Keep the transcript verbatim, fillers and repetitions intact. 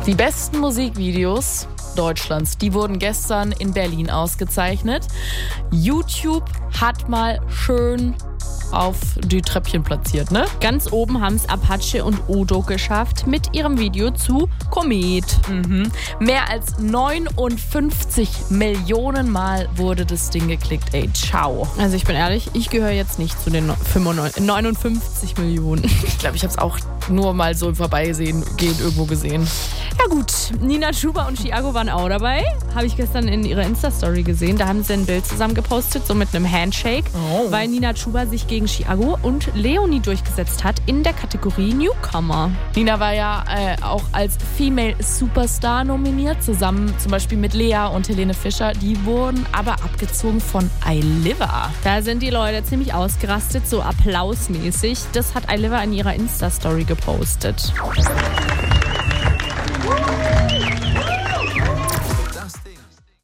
Die besten Musikvideos Deutschlands, die wurden gestern in Berlin ausgezeichnet. YouTube hat mal schön auf die Treppchen platziert, ne? Ganz oben haben es Apache und Udo geschafft mit ihrem Video zu Komet. Mhm. Mehr als neunundfünfzig Millionen Mal wurde das Ding geklickt. Ey, ciao. Also ich bin ehrlich, ich gehöre jetzt nicht zu den fünfundneunzig, neunundfünfzig Millionen. Ich glaube, ich habe es auch nur mal so im Vorbeisehen gehen irgendwo gesehen. Ja gut, Nina Chuba und Chiago waren auch dabei. Habe ich gestern in ihrer Insta-Story gesehen. Da haben sie ein Bild zusammen gepostet, so mit einem Handshake, Oh. weil Nina Chuba sich gegen Chiago und Leonie durchgesetzt hat in der Kategorie Newcomer. Nina war ja äh, auch als Female Superstar nominiert, zusammen zum Beispiel mit Lea und Helene Fischer. Die wurden aber abgezogen von iLiver. Da sind die Leute ziemlich ausgerastet, so applausmäßig. Das hat iLiver in ihrer Insta-Story gepostet.